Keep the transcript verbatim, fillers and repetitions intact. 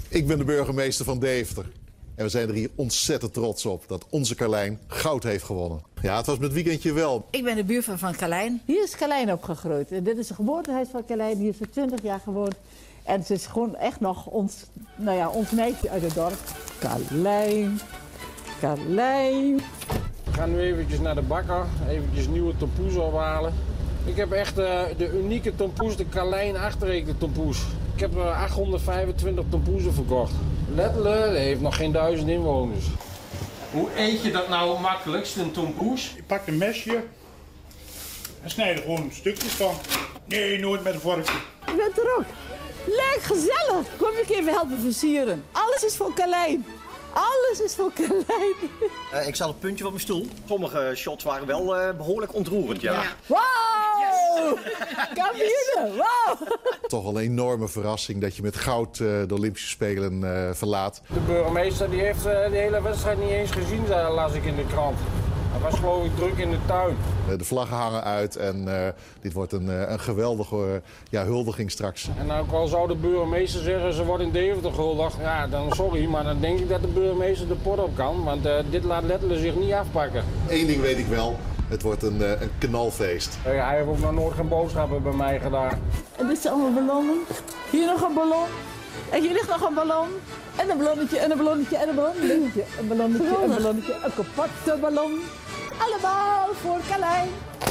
Ik ben de burgemeester van Deventer. En we zijn er hier ontzettend trots op dat onze Carlijn goud heeft gewonnen. Ja, het was met weekendje wel. Ik ben de buurvrouw van Carlijn. Hier is Carlijn opgegroeid. En dit is de geboortehuis van Carlijn. Hier is ze twintig jaar gewoond. En ze is gewoon echt nog ons, nou ja, ons meisje uit het dorp. Carlijn, Carlijn. We gaan nu eventjes naar de bakker, eventjes nieuwe tompoes ophalen. Ik heb echt uh, de unieke tompoes, de Carlijn achterreken tompoes. Ik heb uh, achthonderdvijfentwintig tompoesen verkocht. Lettelen heeft nog geen duizend inwoners. Hoe eet je dat nou het makkelijkst, een tompoes? Je pakt een mesje en snijd er gewoon stukjes van. Nee, nooit met een vorkje. Je bent er ook. Leuk, gezellig. Kom ik even helpen versieren. Alles is voor Carlijn. Alles is voor Carlijn. Uh, ik zat op het puntje van mijn stoel. Sommige shots waren wel uh, behoorlijk ontroerend, ja. ja. Wow! Yes. Kampioenen, wow! Toch wel een enorme verrassing dat je met goud uh, de Olympische Spelen uh, verlaat. De burgemeester die heeft uh, de hele wedstrijd niet eens gezien, uh, las ik in de krant. Hij was geloof ik druk in de tuin. De vlaggen hangen uit en uh, dit wordt een, uh, een geweldige uh, ja, huldiging straks. En ook al zou de burgemeester zeggen ze wordt in Deventer gehuldigd, ja dan sorry, maar dan denk ik dat de burgemeester de pot op kan. Want uh, dit laat Lettelen zich niet afpakken. Eén ding weet ik wel, het wordt een, uh, een knalfeest. Uh, hij heeft ook nog nooit geen boodschappen bij mij gedaan. En dit zijn allemaal ballonnen. Hier nog een ballon. En hier ligt nog een ballon. En een ballonnetje, en een ballonnetje, en een ballonnetje. Een ballonnetje, een ballonnetje, een compacte ballon. Allemaal voor Carlijn.